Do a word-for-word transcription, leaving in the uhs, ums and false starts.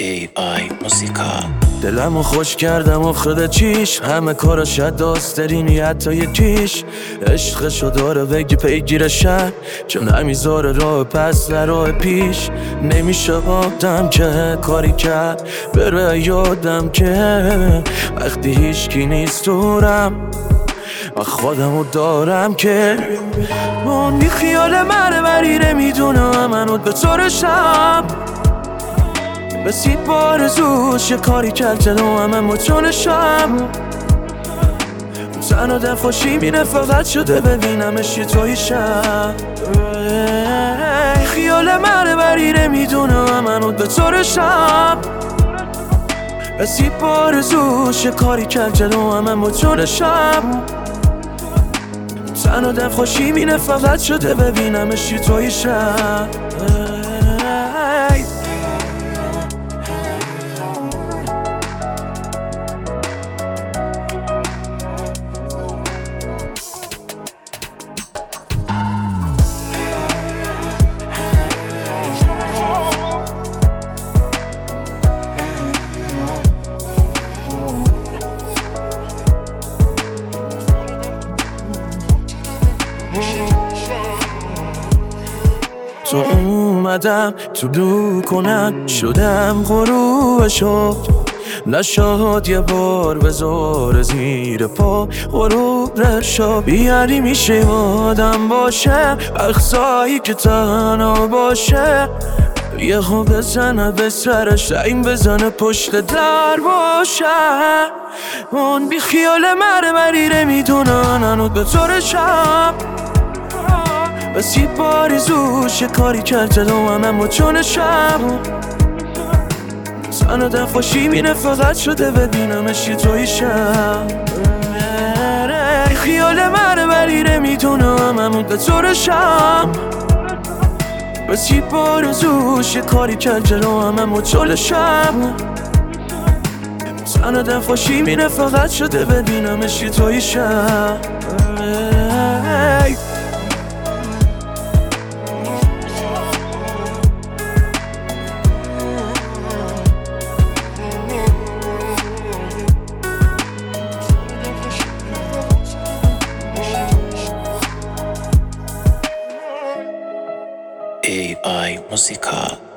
ای آی موسیقا. دلمو خوش کردم افتاده چیش، همه کاراش داست دارینی حتی یکیش. عشقشو داره بگی پیگیرشن، چون نمیذاره راه پس راه پیش. نمیشه آدم که کاری کرد بره یادم که وقتی هیچکی نیست دورم من خودمو دارم که اون بی خیال منه ولی نمیدونم منو به طورشم رسید بارزوش یه کاری کرد جلو همه مچونشم. تنها دل خوشی مینه فقط شده ببینمش یه تویشم. خیال منه ولی نمیدونم منو به طورشم رسید بارزوش یه کاری کرد جلو همه مچونشم. تنها دل خوشی مینه فقط شده ببینمش یه تویشم. تو اومدم تو دو کنن شدم غروب شد نشاد یه بار بذار زیر پا غروب رشا. بیاری میشه آدم باشه اخصایی که تنها باشه یه خوب بزنه به سرش این بزنه پشت در باشه. اون بی خیال مره ولی نمیدونن هنوز به طورشم بسی بارزوش یه کاری کرد جلو همه مچونشم. تنها دل خوشی مینه فقط شده ببینمش یه تویشم. خیال منه ولی نمیدونم همون به طورشم بسی بارزوش یه کاری کرد جلو همه مچونشم. تنها دل خوشی مینه فقط شده ببینمش یه تویشم. ای آی موسیقا.